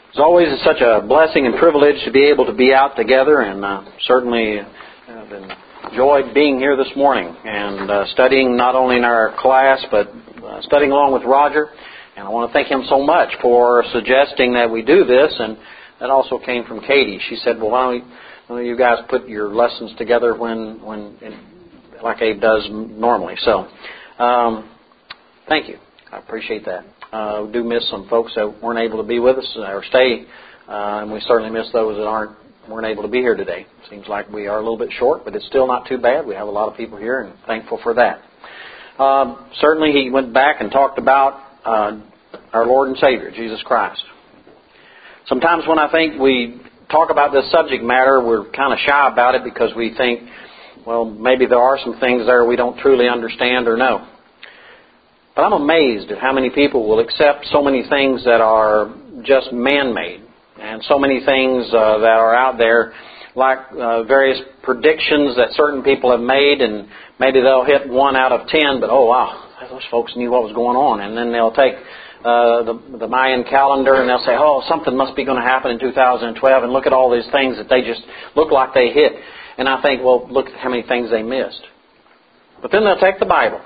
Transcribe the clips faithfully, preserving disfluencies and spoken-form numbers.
It's always such a blessing and privilege to be able to be out together, and uh, certainly have enjoyed being here this morning and uh, studying not only in our class but uh, studying along with Roger. And I want to thank him so much for suggesting that we do this, and that also came from Katie. She said, well, why don't, we, why don't you guys put your lessons together when, when like Abe does normally. So, um, thank you. I appreciate that. Uh, we do miss some folks that weren't able to be with us or stay, uh, and we certainly miss those that aren't weren't able to be here today. Seems like we are a little bit short, but it's still not too bad. We have a lot of people here, and thankful for that. Um, certainly, he went back and talked about uh, our Lord and Savior, Jesus Christ. Sometimes when I think we talk about this subject matter, we're kind of shy about it because we think, well, maybe there are some things there we don't truly understand or know. But I'm amazed at how many people will accept so many things that are just man-made, and so many things uh, that are out there, like uh, various predictions that certain people have made, and maybe they'll hit one out of ten, but oh wow, those folks knew what was going on. And then they'll take uh, the, the Mayan calendar and they'll say, oh, something must be going to happen in two thousand twelve, and look at all these things that they just look like they hit. And I think, well, look at how many things they missed. But then they'll take the Bible,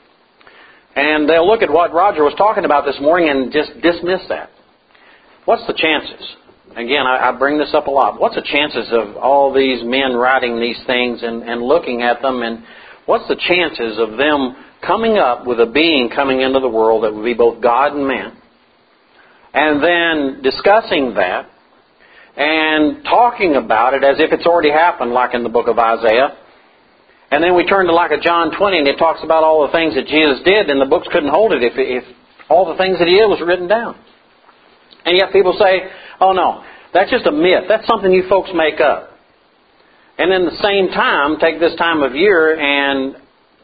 and they'll look at what Roger was talking about this morning and just dismiss that. What's the chances? Again, I, I bring this up a lot. What's the chances of all these men writing these things and, and looking at them, and what's the chances of them coming up with a being coming into the world that would be both God and man, and then discussing that and talking about it as if it's already happened, like in the book of Isaiah? And then we turn to like a John twenty, and it talks about all the things that Jesus did, and the books couldn't hold it if, if all the things that He did was written down. And yet people say, oh no, that's just a myth. That's something you folks make up. And then at the same time, take this time of year, and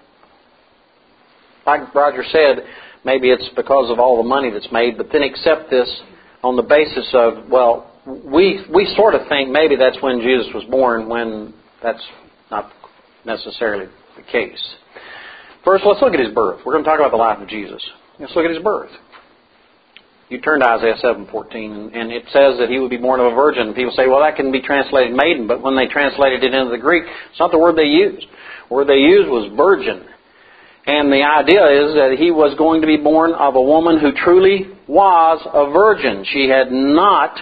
like Roger said, maybe it's because of all the money that's made, but then accept this on the basis of, well, we we sort of think maybe that's when Jesus was born, when that's not necessarily the case. First, let's look at His birth. We're going to talk about the life of Jesus. Let's look at His birth. You turn to Isaiah seven fourteen, and it says that He would be born of a virgin. People say, well, that can be translated maiden, but when they translated it into the Greek, it's not the word they used. The word they used was virgin. And the idea is that He was going to be born of a woman who truly was a virgin. She had not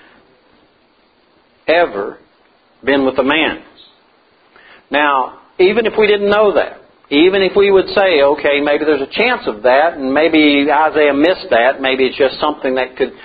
ever been with a man. Now, even if we didn't know that, even if we would say, okay, maybe there's a chance of that, and maybe Isaiah missed that, maybe it's just something that could...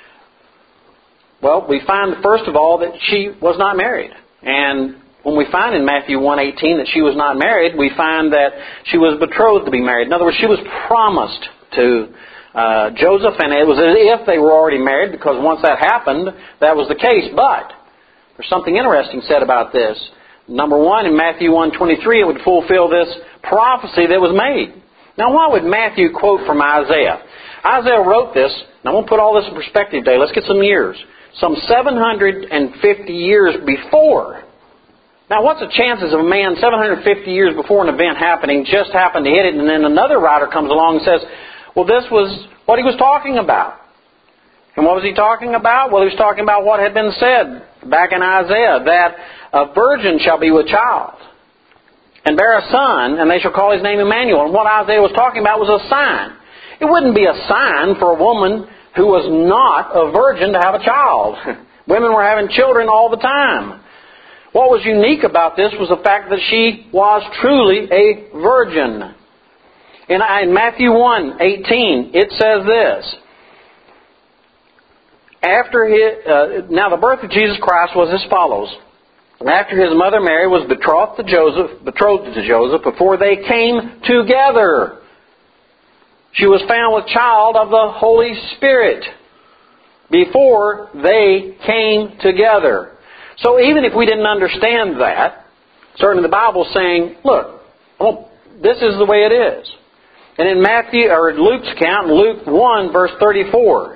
Well, we find, first of all, that she was not married. And when we find in Matthew one eighteen that she was not married, we find that she was betrothed to be married. In other words, she was promised to uh, Joseph, and it was as if they were already married, because once that happened, that was the case. But there's something interesting said about this. Number one, in Matthew one twenty-three, it would fulfill this prophecy that was made. Now, why would Matthew quote from Isaiah? Isaiah wrote this, and I want to put all this in perspective today. Let's get some years. Some seven hundred fifty years before. Now, what's the chances of a man seven hundred fifty years before an event happening just happened to hit it, and then another writer comes along and says, well, this was what he was talking about. And what was he talking about? Well, he was talking about what had been said back in Isaiah, that a virgin shall be with child and bear a son, and they shall call his name Emmanuel. And what Isaiah was talking about was a sign. It wouldn't be a sign for a woman who was not a virgin to have a child. Women were having children all the time. What was unique about this was the fact that she was truly a virgin. In, in Matthew one eighteen, it says this. After his, uh, now the birth of Jesus Christ was as follows. After his mother Mary was betrothed to Joseph, betrothed to Joseph, before they came together, she was found with child of the Holy Spirit. Before they came together. So even if we didn't understand that, certainly the Bible's saying, look, well, this is the way it is. And in Matthew, or Luke's account, in Luke one, verse thirty-four,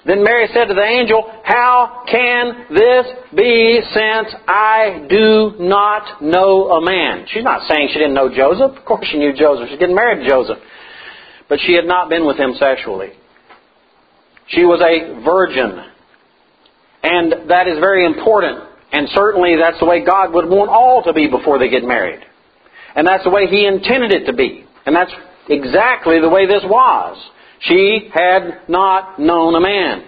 Then Mary said to the angel, "How can this be since I do not know a man?" She's not saying she didn't know Joseph. Of course she knew Joseph. She's getting married to Joseph. But she had not been with him sexually. She was a virgin. And that is very important. And certainly that's the way God would want all to be before they get married. And that's the way He intended it to be. And that's exactly the way this was. She had not known a man.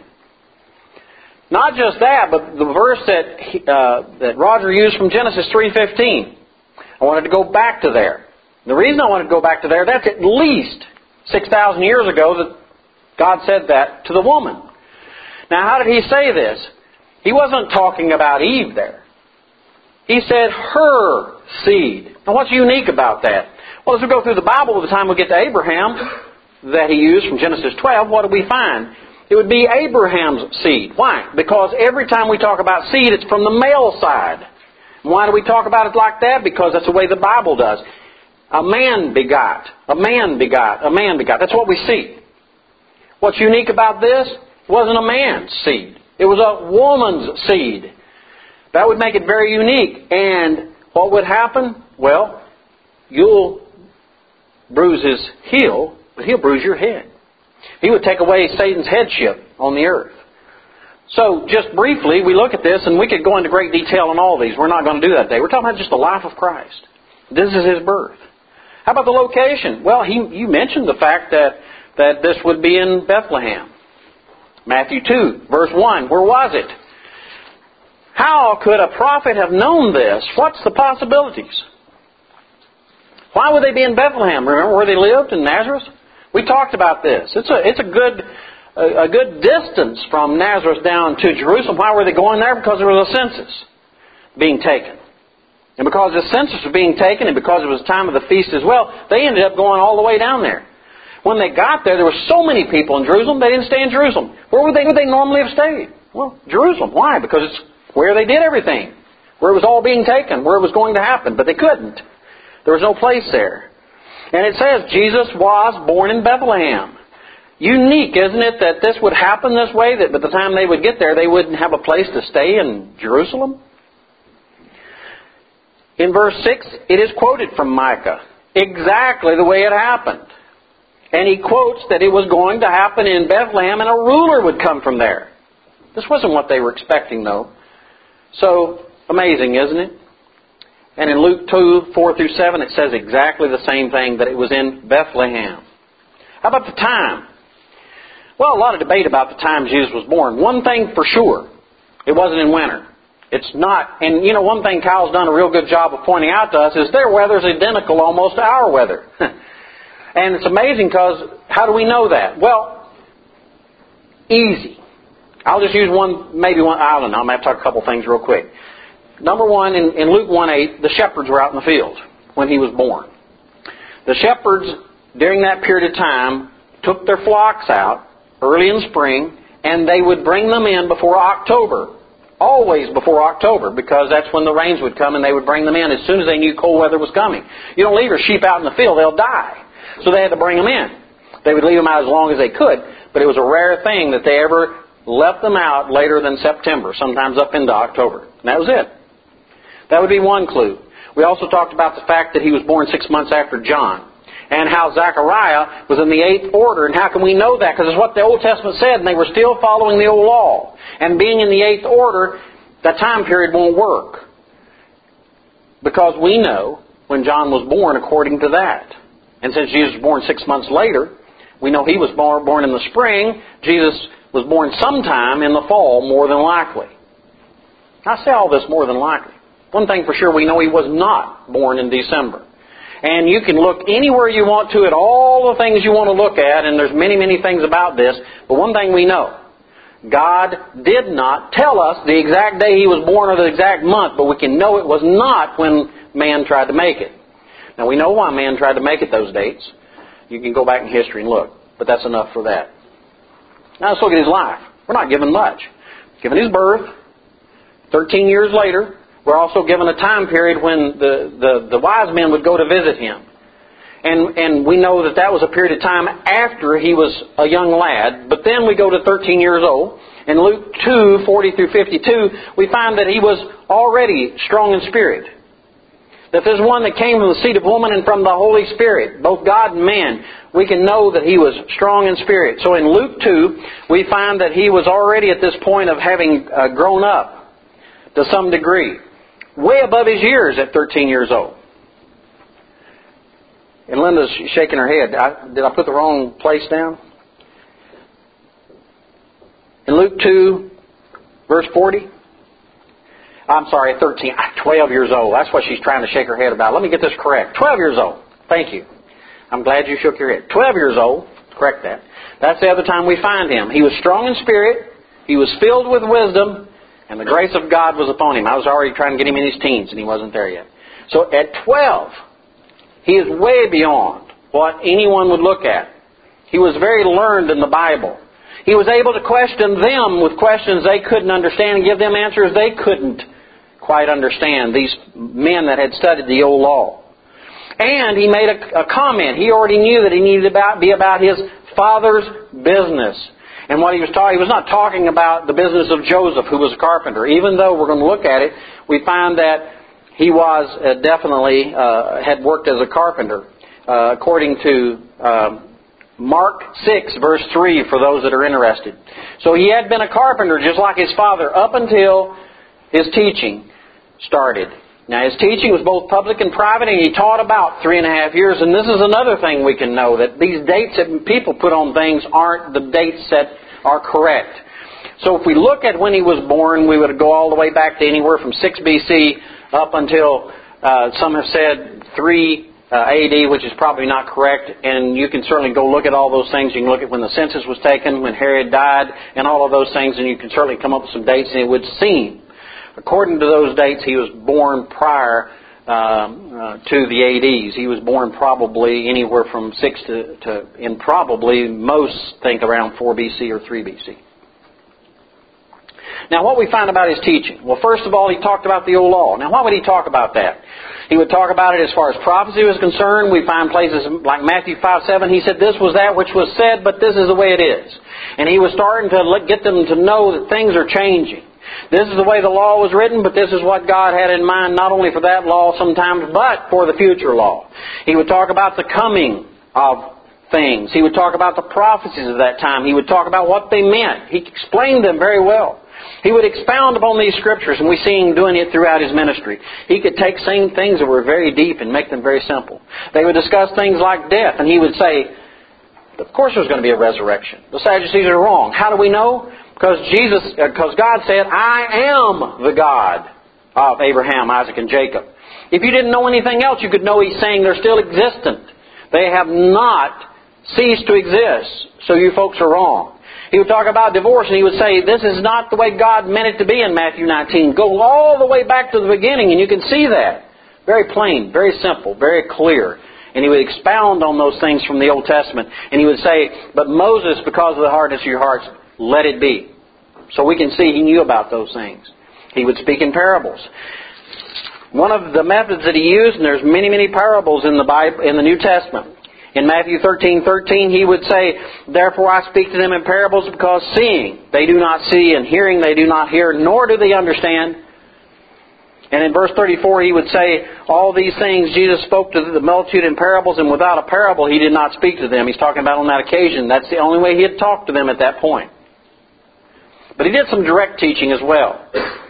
Not just that, but the verse that he, uh, that Roger used from Genesis three fifteen. I wanted to go back to there. The reason I wanted to go back to there, that's at least six thousand years ago that God said that to the woman. Now, how did He say this? He wasn't talking about Eve there. He said her seed. Now, what's unique about that? Well, as we go through the Bible, by the time we get to Abraham, that He used from Genesis twelve, what do we find? It would be Abraham's seed. Why? Because every time we talk about seed, it's from the male side. Why do we talk about it like that? Because that's the way the Bible does. A man begot, a man begot, a man begot. That's what we see. What's unique about this? It wasn't a man's seed. It was a woman's seed. That would make it very unique. And what would happen? Well, you'll bruise his heel, but he'll bruise your head. He would take away Satan's headship on the earth. So, just briefly, we look at this, and we could go into great detail on all these. We're not going to do that today. We're talking about just the life of Christ. This is His birth. How about the location? Well, he, you mentioned the fact that, that this would be in Bethlehem. Matthew two, verse one. Where was it? How could a prophet have known this? What's the possibilities? Why would they be in Bethlehem? Remember where they lived, in Nazareth? We talked about this. It's a, it's a good a, a good distance from Nazareth down to Jerusalem. Why were they going there? Because there was a census being taken. And because the census was being taken, and because it was the time of the feast as well, they ended up going all the way down there. When they got there, there were so many people in Jerusalem, they didn't stay in Jerusalem. Where would they, would they normally have stayed? Well, Jerusalem. Why? Because it's where they did everything. Where it was all being taken. Where it was going to happen. But they couldn't. There was no place there. And it says Jesus was born in Bethlehem. Unique, isn't it, that this would happen this way? That by the time they would get there, they wouldn't have a place to stay in Jerusalem? In verse six, it is quoted from Micah. Exactly the way it happened. And he quotes that it was going to happen in Bethlehem and a ruler would come from there. This wasn't what they were expecting, though. So, amazing, isn't it? And in Luke two, four through seven, it says exactly the same thing, that it was in Bethlehem. How about the time? Well, a lot of debate about the time Jesus was born. One thing for sure, it wasn't in winter. It's not, and you know, one thing Kyle's done a real good job of pointing out to us is their weather's identical almost to our weather. And it's amazing because, how do we know that? Well, easy. I'll just use one, maybe one, I don't know, I'm going to have to talk a couple things real quick. Number one, in, in Luke one eight, the shepherds were out in the field when He was born. The shepherds, during that period of time, took their flocks out early in spring, and they would bring them in before October. Always before October, because that's when the rains would come, and they would bring them in as soon as they knew cold weather was coming. You don't leave your sheep out in the field, they'll die. So they had to bring them in. They would leave them out as long as they could, but it was a rare thing that they ever left them out later than September, sometimes up into October. And that was it. That would be one clue. We also talked about the fact that He was born six months after John, and how Zechariah was in the eighth order. And how can we know that? Because it's what the Old Testament said, and they were still following the old law. And being in the eighth order, that time period won't work. Because we know when John was born according to that. And since Jesus was born six months later, we know He was born, born in the spring. Jesus was born sometime in the fall, more than likely. I say all this more than likely. One thing for sure, we know He was not born in December. And you can look anywhere you want to at all the things you want to look at, and there's many, many things about this. But one thing we know, God did not tell us the exact day He was born or the exact month, but we can know it was not when man tried to make it. Now, we know why man tried to make it those dates. You can go back in history and look, but that's enough for that. Now, let's look at His life. We're not given much. Given His birth, thirteen years later, we're also given a time period when the, the, the wise men would go to visit Him. And, and we know that that was a period of time after he was a young lad. But then we go to thirteen years old. In Luke two, forty through fifty-two, we find that he was already strong in spirit. That there's one that came from the seed of woman and from the Holy Spirit, both God and man. We can know that he was strong in spirit. So in Luke two, we find that he was already at this point of having uh, grown up to some degree. Way above his years at thirteen years old. And Linda's shaking her head. I, did I put the wrong place down? In Luke two, verse forty. I'm sorry, thirteen. twelve years old. That's what she's trying to shake her head about. Let me get this correct. twelve years old. Thank you. I'm glad you shook your head. twelve years old. Correct that. That's the other time we find him. He was strong in spirit. He was filled with wisdom. And the grace of God was upon him. I was already trying to get him in his teens, and he wasn't there yet. So at twelve, he is way beyond what anyone would look at. He was very learned in the Bible. He was able to question them with questions they couldn't understand and give them answers they couldn't quite understand, these men that had studied the old law. And he made a, a comment. He already knew that he needed to be about his Father's business. And what he was talking, he was not talking about the business of Joseph, who was a carpenter. Even though we're going to look at it, we find that he was uh, definitely uh, had worked as a carpenter, uh, according to um, Mark six, verse three, for those that are interested. So he had been a carpenter just like his father up until his teaching started. Now his teaching was both public and private, and he taught about three and a half years. And this is another thing we can know, that these dates that people put on things aren't the dates that are correct. So if we look at when he was born, we would go all the way back to anywhere from six B C up until, uh, some have said, three Uh, A D, which is probably not correct, and you can certainly go look at all those things. You can look at when the census was taken, when Herod died, and all of those things, and you can certainly come up with some dates, and it would seem, according to those dates, he was born prior um, uh, to the A Ds. He was born probably anywhere from six to, to, and probably most think around four B C or three B C. Now, what we find about his teaching? Well, first of all, he talked about the old law. Now, why would he talk about that? He would talk about it as far as prophecy was concerned. We find places like Matthew five seven. He said, this was that which was said, but this is the way it is. And he was starting to get them to know that things are changing. This is the way the law was written, but this is what God had in mind, not only for that law sometimes, but for the future law. He would talk about the coming of things. He would talk about the prophecies of that time. He would talk about what they meant. He explained them very well. He would expound upon these scriptures, and we see him doing it throughout his ministry. He could take same things that were very deep and make them very simple. They would discuss things like death, and he would say, of course there's going to be a resurrection. The Sadducees are wrong. How do we know? Because Jesus, because God said, I am the God of Abraham, Isaac, and Jacob. If you didn't know anything else, you could know he's saying they're still existent. They have not ceased to exist. So you folks are wrong. He would talk about divorce, and he would say, this is not the way God meant it to be in Matthew nineteen. Go all the way back to the beginning, and you can see that. Very plain, very simple, very clear. And he would expound on those things from the Old Testament. And he would say, but Moses, because of the hardness of your hearts, let it be. So we can see he knew about those things. He would speak in parables. One of the methods that he used, and there's many, many parables in the Bible, in the New Testament. In Matthew thirteen thirteen, he would say, therefore I speak to them in parables, because seeing they do not see, and hearing they do not hear, nor do they understand. And in verse thirty-four, he would say, all these things Jesus spoke to the multitude in parables, and without a parable he did not speak to them. He's talking about on that occasion. That's the only way he had talked to them at that point. But he did some direct teaching as well.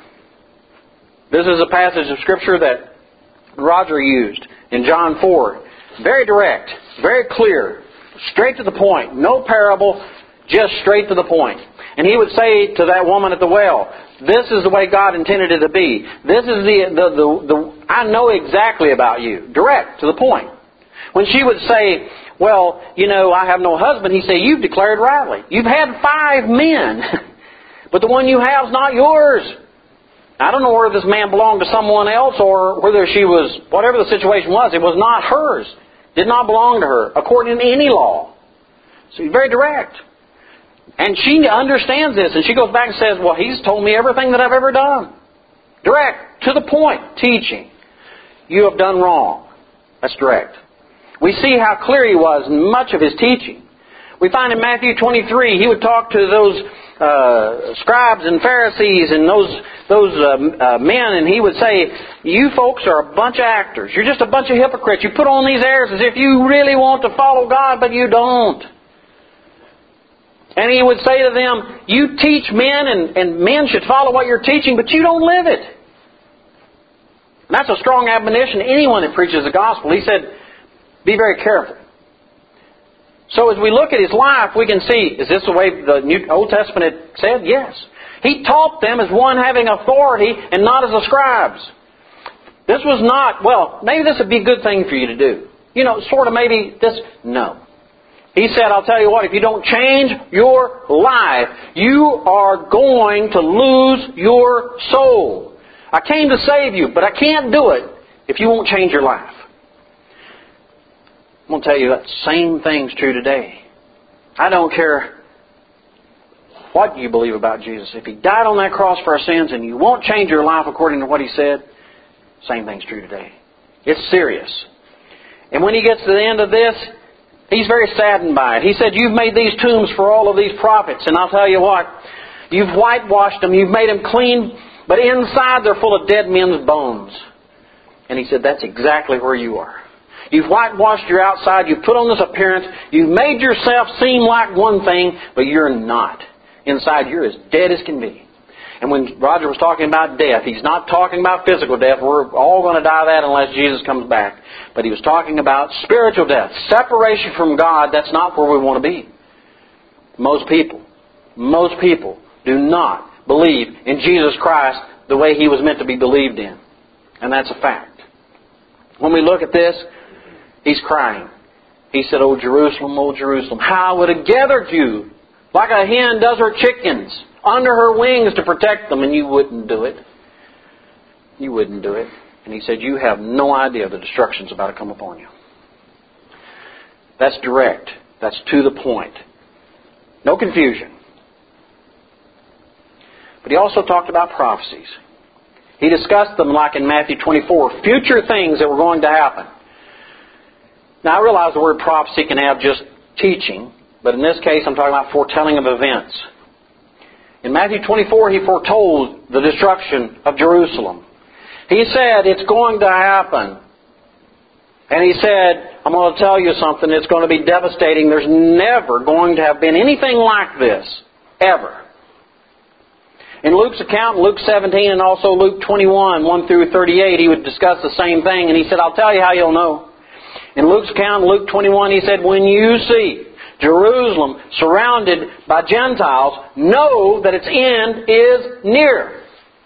This is a passage of Scripture that Roger used in John four. Very direct, very clear, straight to the point. No parable, just straight to the point. And he would say to that woman at the well, this is the way God intended it to be. This is the, the, the, the I know exactly about you. Direct, to the point. When she would say, well, you know, I have no husband, he'd say, you've declared rightly. You've had five men, but the one you have is not yours. I don't know whether this man belonged to someone else or whether she was, whatever the situation was, it was not hers. Did not belong to her, according to any law. So he's very direct. And she understands this, and she goes back and says, well, he's told me everything that I've ever done. Direct, to the point, teaching. You have done wrong. That's direct. We see how clear He was in much of His teaching. We find in Matthew twenty-three, He would talk to those uh, scribes and Pharisees and those those uh, uh, men, and He would say, you folks are a bunch of actors. You're just a bunch of hypocrites. You put on these airs as if you really want to follow God, but you don't. And He would say to them, you teach men, and, and men should follow what you're teaching, but you don't live it. And that's a strong admonition to anyone that preaches the gospel. He said, be very careful. So as we look at His life, we can see, is this the way the New Old Testament said? Yes. He taught them as one having authority and not as the scribes. This was not, well, maybe this would be a good thing for you to do. You know, sort of maybe this. No. He said, I'll tell you what, if you don't change your life, you are going to lose your soul. I came to save you, but I can't do it if you won't change your life. I'm going to tell you that same thing's true today. I don't care what you believe about Jesus. If He died on that cross for our sins and you won't change your life according to what He said, same thing's true today. It's serious. And when He gets to the end of this, He's very saddened by it. He said, you've made these tombs for all of these prophets, and I'll tell you what, you've whitewashed them, you've made them clean, but inside they're full of dead men's bones. And He said, that's exactly where you are. You've whitewashed your outside, you've put on this appearance, you've made yourself seem like one thing, but you're not. Inside you're as dead as can be. And when Roger was talking about death, he's not talking about physical death. We're all going to die of that unless Jesus comes back. But he was talking about spiritual death. Separation from God, that's not where we want to be. Most people, most people do not believe in Jesus Christ the way He was meant to be believed in. And that's a fact. When we look at this, He's crying. He said, "O Jerusalem, O Jerusalem, how I would have gathered you like a hen does her chickens under her wings to protect them, and you wouldn't do it. You wouldn't do it." And He said, "You have no idea the destruction's about to come upon you." That's direct. That's to the point. No confusion. But He also talked about prophecies. He discussed them like in Matthew twenty-four, future things that were going to happen. Now I realize the word prophecy can have just teaching, but in this case I'm talking about foretelling of events. In Matthew twenty-four He foretold the destruction of Jerusalem. He said it's going to happen. And He said, I'm going to tell you something, it's going to be devastating. There's never going to have been anything like this, ever. In Luke's account, Luke seventeen and also Luke twenty-one, one through thirty-eight, He would discuss the same thing. And He said, I'll tell you how you'll know. In Luke's account, Luke twenty-one, He said, when you see Jerusalem surrounded by Gentiles, know that its end is near.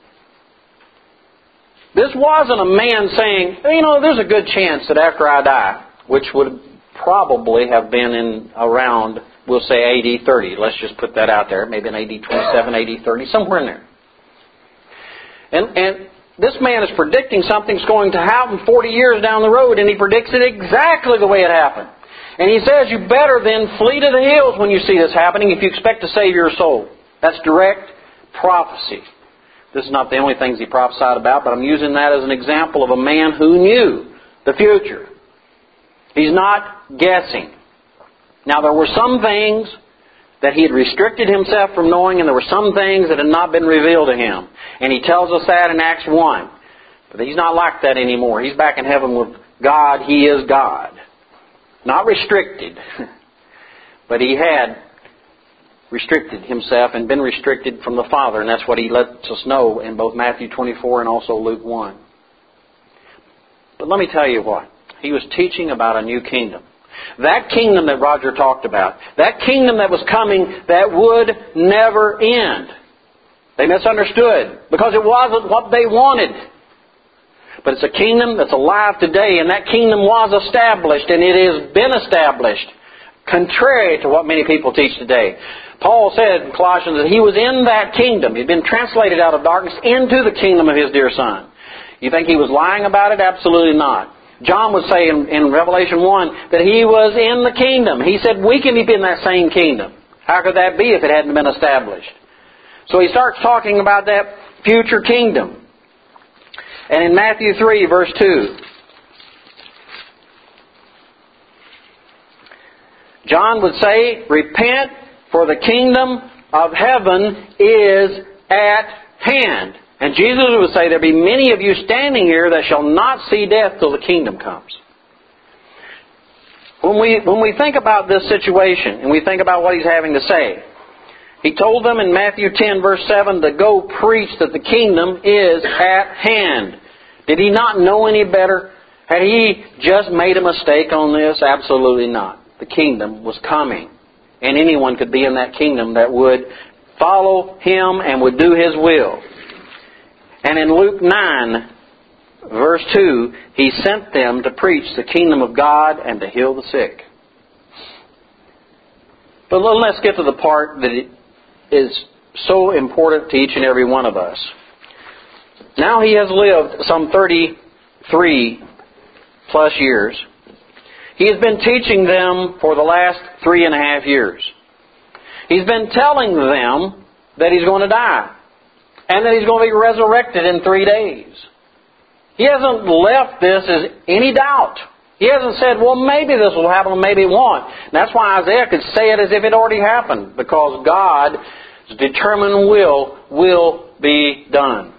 This wasn't a man saying, you know, there's a good chance that after I die, which would probably have been in around, we'll say A D thirty. Let's just put that out there. Maybe in A D twenty-seven, A D thirty, somewhere in there. And, and this man is predicting something's going to happen forty years down the road, and he predicts it exactly the way it happened. And he says, you better then flee to the hills when you see this happening if you expect to save your soul. That's direct prophecy. This is not the only things he prophesied about, but I'm using that as an example of a man who knew the future. He's not guessing. Now, there were some things that he had restricted himself from knowing, and there were some things that had not been revealed to him. And he tells us that in Acts one. But he's not like that anymore. He's back in heaven with God. He is God. Not restricted. But he had restricted himself and been restricted from the Father. And that's what he lets us know in both Matthew twenty-four and also Luke one. But let me tell you what. He was teaching about a new kingdom. That kingdom that Roger talked about. That kingdom that was coming that would never end. They misunderstood because it wasn't what they wanted. But it's a kingdom that's alive today, and that kingdom was established, and it has been established, contrary to what many people teach today. Paul said in Colossians that he was in that kingdom. He'd been translated out of darkness into the kingdom of his dear Son. You think he was lying about it? Absolutely not. John would say in, in Revelation one that he was in the kingdom. He said we can be in that same kingdom. How could that be if it hadn't been established? So he starts talking about that future kingdom. And in Matthew three, verse two, John would say, repent, for the kingdom of heaven is at hand. And Jesus would say, there be many of you standing here that shall not see death till the kingdom comes. When we, when we think about this situation, and we think about what He's having to say, He told them in Matthew ten, verse seven, to go preach that the kingdom is at hand. Did He not know any better? Had He just made a mistake on this? Absolutely not. The kingdom was coming. And anyone could be in that kingdom that would follow Him and would do His will. And in Luke nine, verse two, He sent them to preach the kingdom of God and to heal the sick. But let's get to the part that is so important to each and every one of us. Now He has lived some thirty-three plus years. He has been teaching them for the last three and a half years. He's been telling them that He's going to die and that He's going to be resurrected in three days. He hasn't left this as any doubt. He hasn't said, well, maybe this will happen, maybe it won't. And that's why Isaiah could say it as if it already happened, because God's determined will will be done.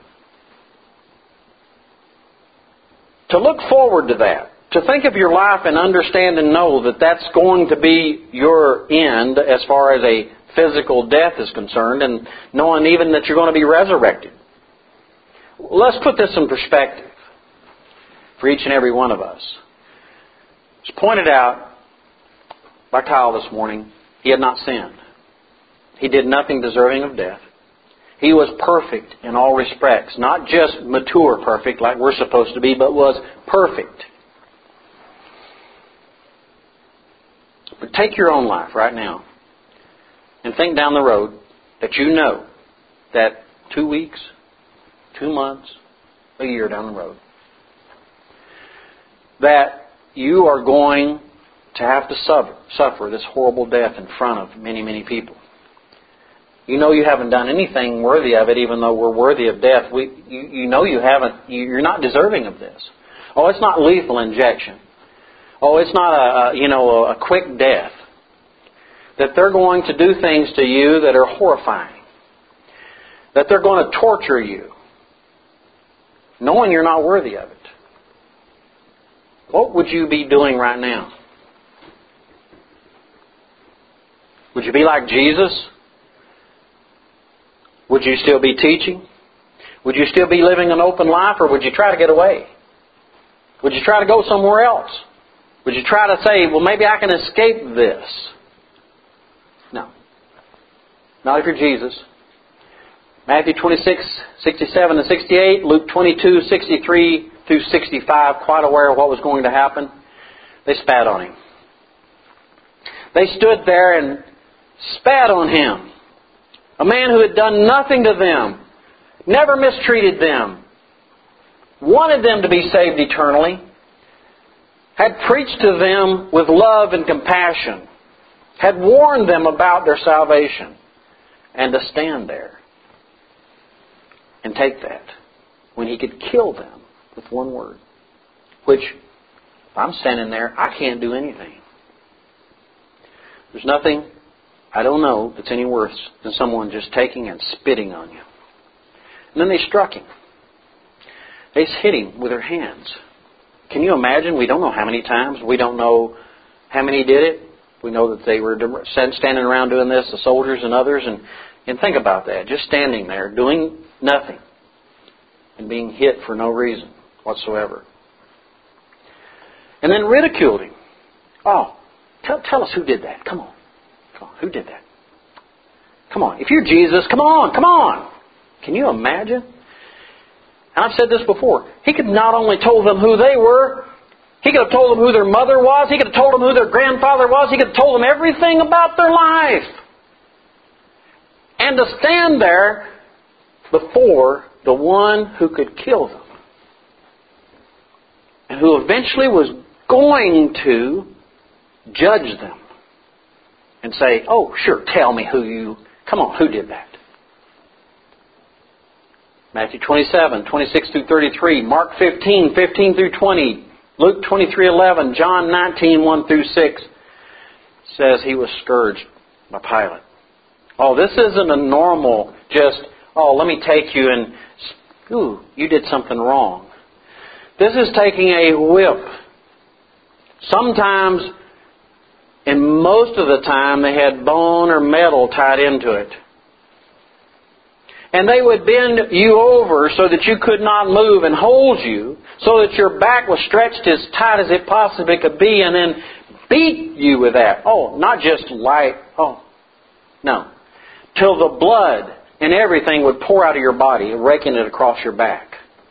To look forward to that, to think of your life and understand and know that that's going to be your end as far as a physical death is concerned, and knowing even that you're going to be resurrected. Let's put this in perspective for each and every one of us. It's pointed out by Kyle this morning, he had not sinned. He did nothing deserving of death. He was perfect in all respects. Not just mature perfect like we're supposed to be, but was perfect. But take your own life right now and think down the road that you know that two weeks, two months, a year down the road, that you are going to have to suffer, suffer this horrible death in front of many, many people. You know you haven't done anything worthy of it, even though we're worthy of death. We, you, you know you haven't, you're not deserving of this. Oh, it's not lethal injection. Oh, it's not a, a you know a quick death. That they're going to do things to you that are horrifying. That they're going to torture you, knowing you're not worthy of it. What would you be doing right now? Would you be like Jesus? Would you still be teaching? Would you still be living an open life, or would you try to get away? Would you try to go somewhere else? Would you try to say, well, maybe I can escape this? No. Not if you're Jesus. Matthew twenty-six, sixty-seven and sixty-eight, Luke twenty-two, sixty-three through sixty-five, quite aware of what was going to happen. They spat on Him. They stood there and spat on Him. A man who had done nothing to them, never mistreated them, wanted them to be saved eternally, had preached to them with love and compassion, had warned them about their salvation, and to stand there and take that when He could kill them with one word. Which, if I'm standing there, I can't do anything. There's nothing I don't know that's any worse than someone just taking and spitting on you. And then they struck Him. They hit Him with their hands. Can you imagine? We don't know how many times. We don't know how many did it. We know that they were standing around doing this, the soldiers and others. And, and think about that. Just standing there, doing nothing, and being hit for no reason whatsoever. And then ridiculed Him. Oh, tell, tell us who did that. Come on. Come on. Who did that? Come on. If you're Jesus, come on. Come on. Can you imagine? And I've said this before. He could not only told them who they were, He could have told them who their mother was, He could have told them who their grandfather was, He could have told them everything about their life. And to stand there before the one who could kill them, and who eventually was going to judge them and say, oh, sure, tell me who you, come on, who did that? Matthew twenty-seven, twenty-six through thirty-three, Mark fifteen, fifteen through twenty, Luke twenty-three, eleven, John nineteen, one through six. says he was scourged by Pilate. Oh, this isn't a normal just, oh, let me take you and, ooh, you did something wrong. This is taking a whip. Sometimes, and most of the time, they had bone or metal tied into it. And they would bend you over so that you could not move and hold you, so that your back was stretched as tight as it possibly could be, and then beat you with that. Oh, not just light. Oh, no. Till the blood and everything would pour out of your body, raking it across your back.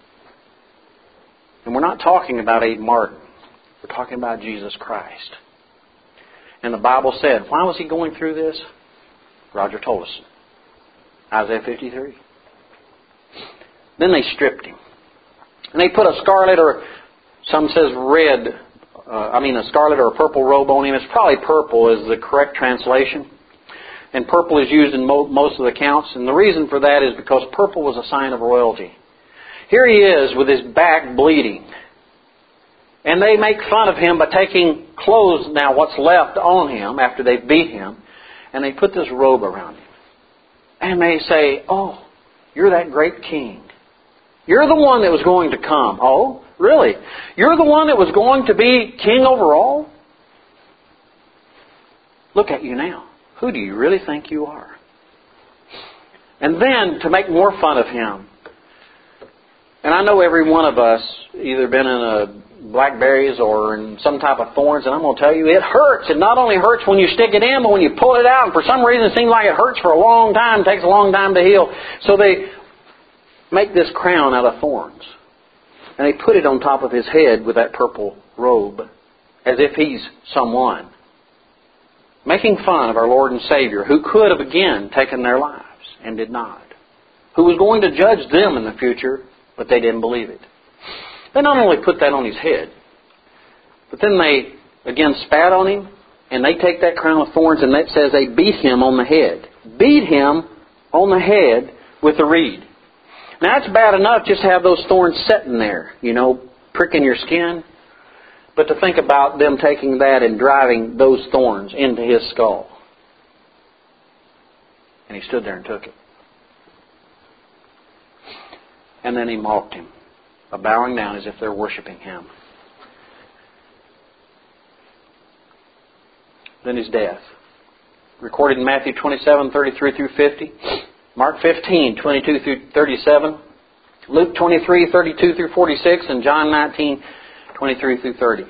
And we're not talking about Abe Martin. We're talking about Jesus Christ. And the Bible said, why was he going through this? Roger told us. Isaiah fifty-three. Then they stripped him. And they put a scarlet or, some says red, uh, I mean a scarlet or a purple robe on him. It's probably purple is the correct translation. And purple is used in mo- most of the accounts. And the reason for that is because purple was a sign of royalty. Here he is with his back bleeding. And they make fun of him by taking clothes, now what's left on him after they beat him, and they put this robe around him. And they say, oh, you're that great king. You're the one that was going to come. Oh, really? You're the one that was going to be king over all? Look at you now. Who do you really think you are? And then, to make more fun of him, and I know every one of us either been in a blackberries or in some type of thorns, and I'm going to tell you, it hurts. It not only hurts when you stick it in, but when you pull it out, and for some reason it seems like it hurts for a long time, it takes a long time to heal. So they make this crown out of thorns, and they put it on top of his head with that purple robe, as if he's someone. Making fun of our Lord and Savior, who could have again taken their lives, and did not. Who was going to judge them in the future, but they didn't believe it. They not only put that on his head, but then they, again, spat on him, and they take that crown of thorns, and that says they beat him on the head. Beat him on the head with a reed. Now, it's bad enough just to have those thorns sitting there, you know, pricking your skin. But to think about them taking that and driving those thorns into his skull. And he stood there and took it. And then he mocked him, bowing down as if they're worshiping him. Then his death. Recorded in Matthew twenty-seven, thirty-three through fifty. Mark fifteen, twenty-two through thirty-seven. Luke twenty-three, thirty-two through forty-six. And John nineteen, twenty-three through thirty.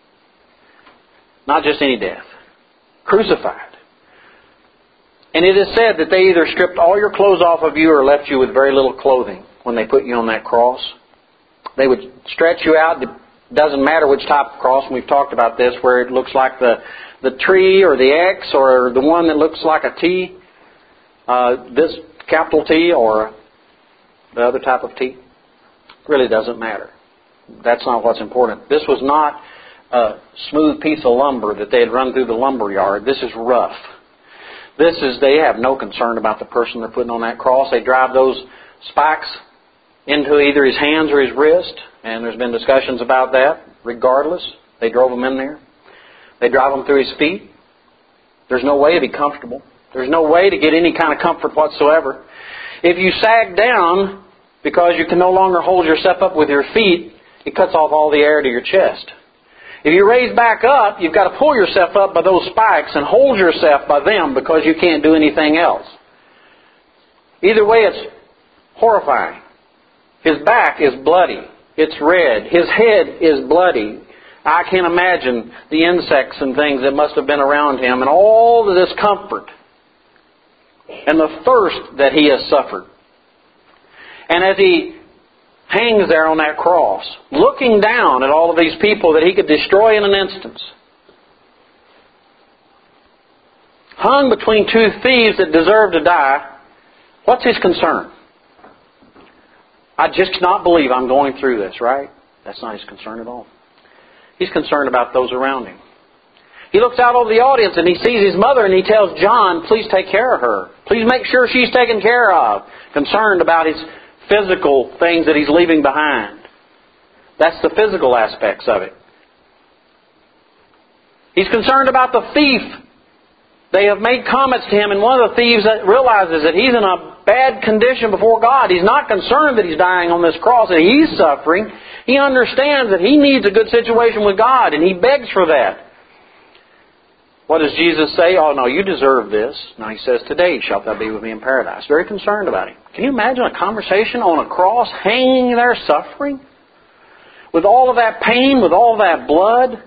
Not just any death. Crucified. And it is said that they either stripped all your clothes off of you or left you with very little clothing when they put you on that cross. They would stretch you out. It doesn't matter which type of cross. And we've talked about this, where it looks like the, the tree or the X or the one that looks like a T. Uh, this capital T or the other type of T. It really doesn't matter. That's not what's important. This was not a smooth piece of lumber that they had run through the lumber yard. This is rough. This is, they have no concern about the person they're putting on that cross. They drive those spikes into either his hands or his wrist, and there's been discussions about that. Regardless, they drove them in there. They drive them through his feet. There's no way to be comfortable. There's no way to get any kind of comfort whatsoever. If you sag down because you can no longer hold yourself up with your feet, it cuts off all the air to your chest. If you raise back up, you've got to pull yourself up by those spikes and hold yourself by them because you can't do anything else. Either way, it's horrifying. His back is bloody. It's red. His head is bloody. I can't imagine the insects and things that must have been around him and all the discomfort and the thirst that he has suffered. And as he hangs there on that cross, looking down at all of these people that he could destroy in an instant, hung between two thieves that deserve to die, what's his concern? I just cannot believe I'm going through this, right? That's not his concern at all. He's concerned about those around him. He looks out over the audience and he sees his mother and he tells John, please take care of her. Please make sure she's taken care of. Concerned about his physical things that he's leaving behind. That's the physical aspects of it. He's concerned about the thief They have made comments to him, and one of the thieves realizes that he's in a bad condition before God. He's not concerned that he's dying on this cross, that he's suffering. He understands that he needs a good situation with God, and he begs for that. What does Jesus say? Oh, no, you deserve this. No, he says, today shalt thou be with me in paradise. Very concerned about him. Can you imagine a conversation on a cross, hanging there suffering? With all of that pain, with all of that blood?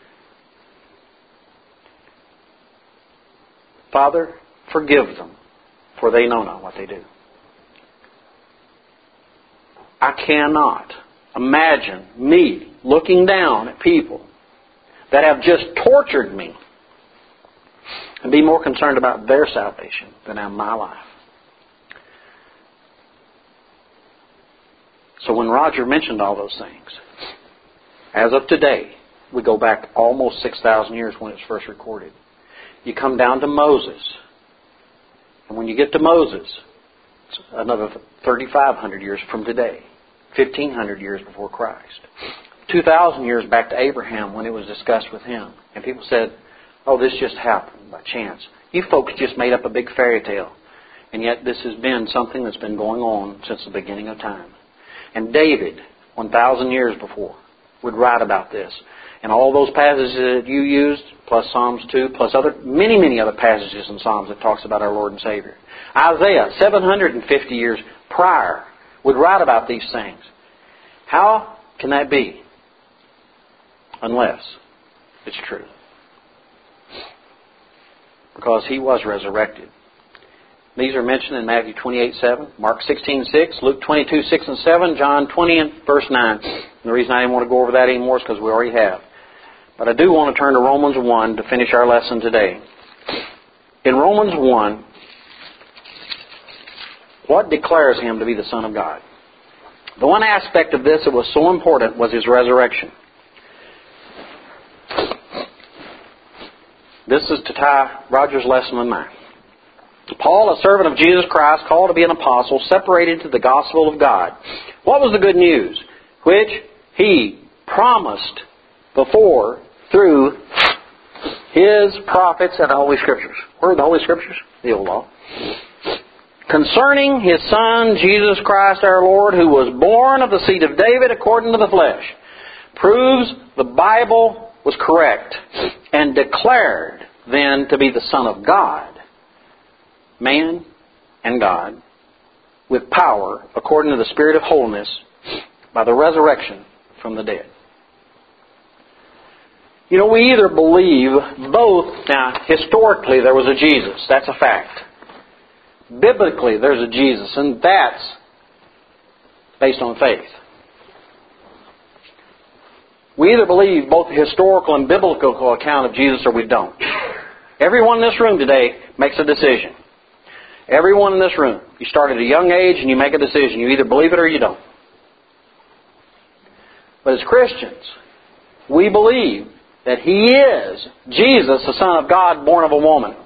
Father, forgive them, for they know not what they do. I cannot imagine me looking down at people that have just tortured me and be more concerned about their salvation than I am my life. So when Roger mentioned all those things, as of today, we go back almost six thousand years when it was first recorded. You come down to Moses. And when you get to Moses, it's another thirty-five hundred years from today. fifteen hundred years before Christ. two thousand years back to Abraham when it was discussed with him. And people said, oh, this just happened by chance. You folks just made up a big fairy tale. And yet this has been something that's been going on since the beginning of time. And David, one thousand years before, would write about this. And all those passages that you used, plus Psalms two, plus other many, many other passages in Psalms that talks about our Lord and Savior. Isaiah, seven hundred fifty years prior, would write about these things. How can that be? Unless it's true. Because He was resurrected. These are mentioned in Matthew twenty-eight seven, Mark sixteen six, Luke twenty-two six and seven, John twenty and verse nine. And the reason I didn't want to go over that anymore is because we already have. But I do want to turn to Romans one to finish our lesson today. In Romans one, what declares Him to be the Son of God? The one aspect of this that was so important was His resurrection. This is to tie Roger's lesson with mine. Paul, a servant of Jesus Christ, called to be an apostle, separated to the gospel of God. What was the good news? Which He promised before through His prophets and the Holy Scriptures. Where are the Holy Scriptures? The Old Law. Concerning His Son, Jesus Christ our Lord, who was born of the seed of David according to the flesh, proves the Bible was correct and declared then to be the Son of God, man and God, with power according to the Spirit of holiness by the resurrection from the dead. You know, we either believe both. Now, historically there was a Jesus. That's a fact. Biblically there's a Jesus, and that's based on faith. We either believe both the historical and biblical account of Jesus or we don't. Everyone in this room today makes a decision. Everyone in this room. You start at a young age and you make a decision. You either believe it or you don't. But as Christians, we believe that He is Jesus, the Son of God, born of a woman.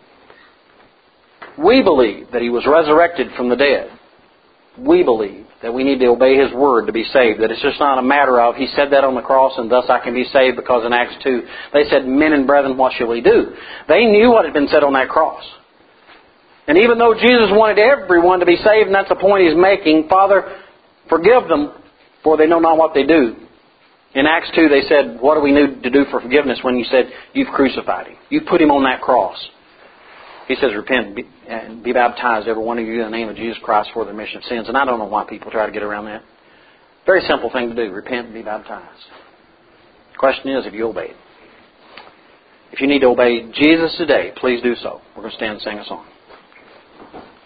We believe that He was resurrected from the dead. We believe that we need to obey His Word to be saved. That it's just not a matter of He said that on the cross and thus I can be saved, because in Acts two they said, men and brethren, what shall we do? They knew what had been said on that cross. And even though Jesus wanted everyone to be saved, and that's the point He's making, Father, forgive them, for they know not what they do. In Acts two they said, what do we need to do for forgiveness? When you said, you've crucified Him. You put Him on that cross. He says, repent and be, and be baptized, every one of you, in the name of Jesus Christ for the remission of sins. And I don't know why people try to get around that. Very simple thing to do. Repent and be baptized. The question is, have you obeyed? If you need to obey Jesus today, please do so. We're going to stand and sing a song.